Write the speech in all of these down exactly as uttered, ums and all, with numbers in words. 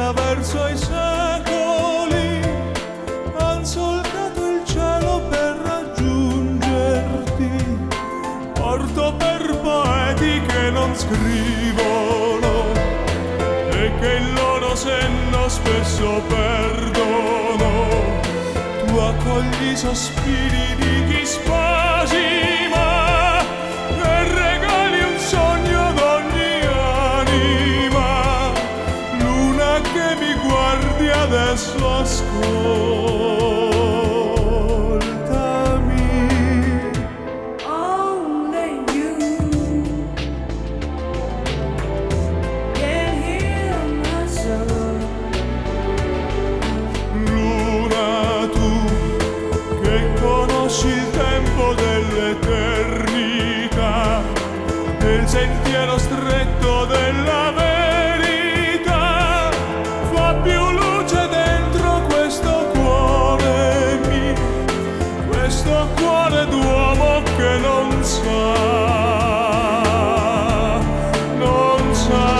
attraverso i secoli han solcato il cielo per raggiungerti. Porto per poeti che non scrivono e che il loro senno spesso perdono. Tu accogli i sospiri di chi spasima e regali un sogno d'ogni anima. Luna che mi guardi adesso, ascoltami. Only you can heal my soul. Luna, tu che conosci il tempo dell'eternità, nel sentiero stretto della verità, fa più luce dentro questo cuore mio, questo cuore d'uomo che non sa, non sa.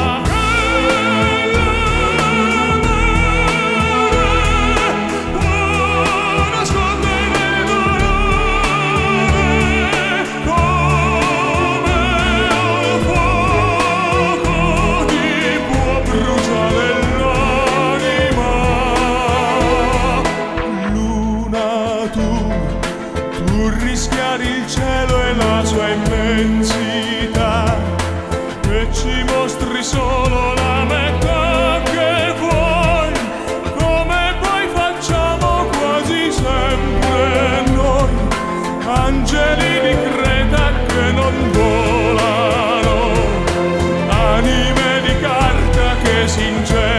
Tu rischiari il cielo e la sua immensità e ci mostri solo la metà che vuoi, come poi facciamo quasi sempre noi, angeli di Creta che non volano, anime di carta che sincerano.